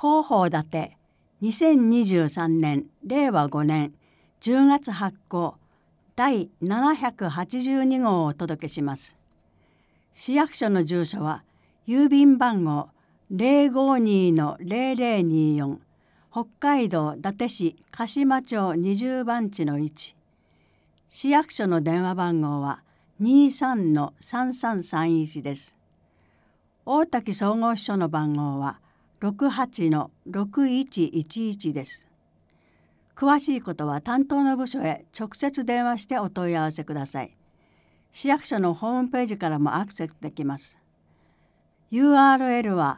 広報立て2023年令和5年10月発行第782号をお届けします。市役所の住所は郵便番号 052-0024 北海道伊達市鹿島町20番地の1。市役所の電話番号は 23-3331 です。大滝総合支所の番号は 68-6111 です。詳しいことは担当の部署へ直接電話してお問い合わせください。市役所のホームページからもアクセスできます。URL は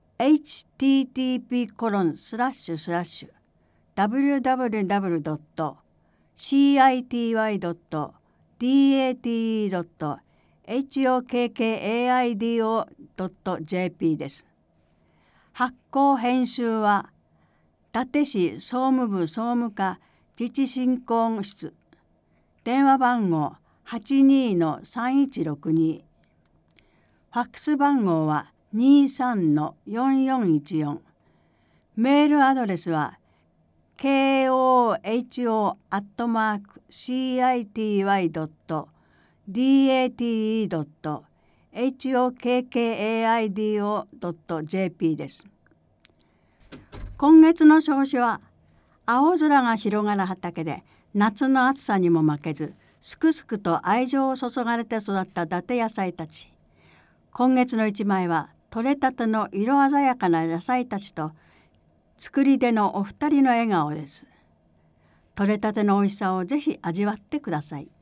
http://www.city.date.hokkaido.jp です。発行編集は伊達市総務部総務課自治振興室、電話番号 82-3162、ファックス番号は 23-4414、メールアドレスは koho.city.date.hokkaido.jp です。今月の表紙は青空が広がる畑で夏の暑さにも負けずすくすくと愛情を注がれて育った伊達野菜たち。今月の一枚は取れたての色鮮やかな野菜たちと作り手のお二人の笑顔です。取れたての美味しさをぜひ味わってください。